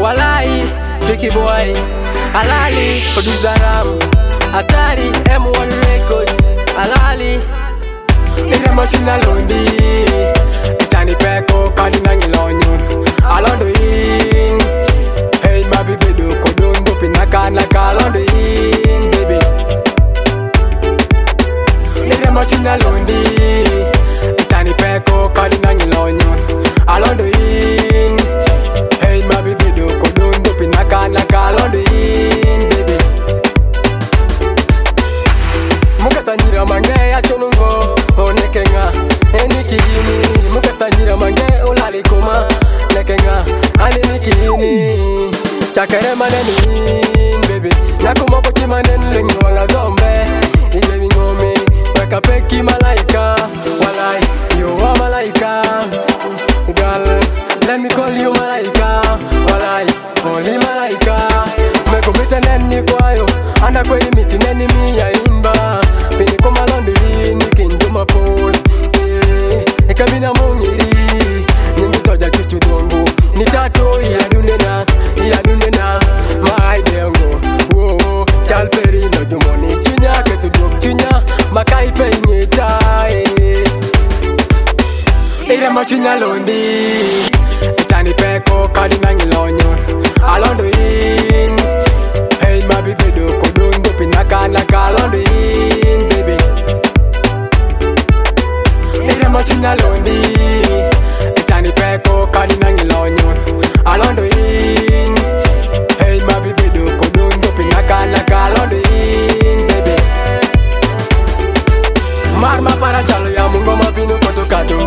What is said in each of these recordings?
Walai, Tricky Boy, Alali, Producer Ram, Atari, M1 Records, Alali, Iremachina Londi, Itani Peko, Kadinangi Lonyon, Alondoin, Hey Mabi Bedu, Kodungo, Pinaka, Naka, Alondoin, baby. Iremachina Londi, Itani Peko, Kadinangi Lonyon, Alondoin, Hey Mabi Bedu, Kodungo, Pinaka, Naka, Alondoin, baby. Mukatanyira mange achonungo onekenga enikini mukatanyira mange olalikoma nekenga anikini chakere maneni baby nakuma pochi maneni lengwanga zombe ile bingomi wakapeki malaika walai you are malaika girl let me call you malaika walai holy malaika mekomita neni kwayo anda kwa imiti neni miya imba Pini kuma London, nikinjo mapol Ekabina mongiri Ningu toja chuchu dongo Nitato iyadunena Maaidengo Woo, chalperi no jumoni Chunya ketu dok chunya Makai penye tae Ira machunya londi Itani peko kadinangi lonyon Alondoin Hey mabi bedo kodungo pinaka naka Alondoin baby Ira machina londi Itani peko kadinangi lonyon Alondoin Hey mabi bedo kodungo pinaka naka Alondoin baby Marma para chalo ya mungo mabinu koto kado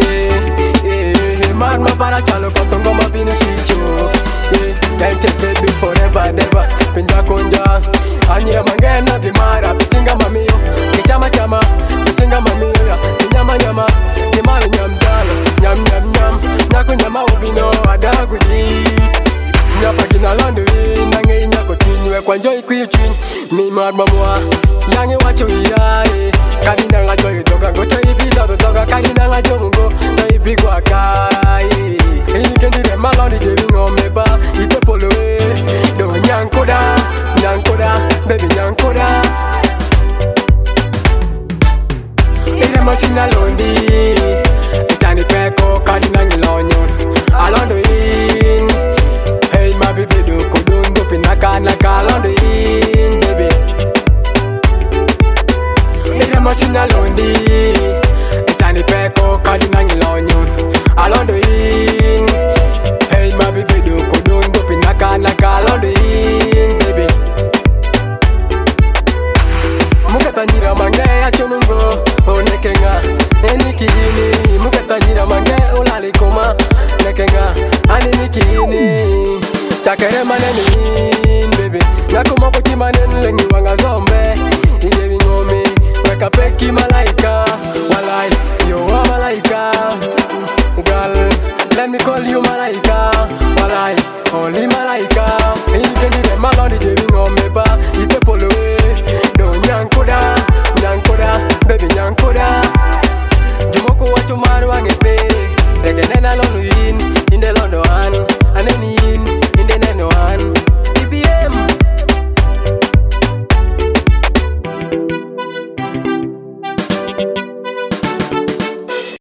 Marma para chalo koto ngoma binu shicho Then take baby forever never Pinja konja Anyira mangena dimara Pitinga mamiyo Kichama chama Pitinga mamiyo ya Kinyama nyama Kimalo nyam jalo Nyam nyam nyam Naku nyama ubino Adaguji Nyapa gina londo Nange nyako tinywe Kwa njoi kuyu chwin Mi marma mwa Yangi wacho iyae Kadina nga joy toka Gocho ipita toka Kadina nga jomungo Na ipigwa kai Inikendire maloni debi ngomeba Ite polowe Do nyankoda Baby nyankoda Ire machina londi Itani peko kadina nyilonyon Alondoin Hey mabi bedo kodungo pinaka naka Alondoin baby Ire machina londi Itani peko kadina nyilonyon Alondoin Hey mabi bedo kodungo pinaka naka Alondoin baby Mukatanyira mange achonungo onekenga enikini Mukatanyira mange olalikoma nekenga anikini Chakere maneni baby Nakuma pochi maneni lengi wanga zombe Ile bingomi weka peki malaika Walai you are malaika Girl let me call you malaika Walai holy malaika Inikendire maloni debi ngomeba Ite polowe Do nyankoda baby nyankoda Jumoko wacho maru wangepe Regenena lonu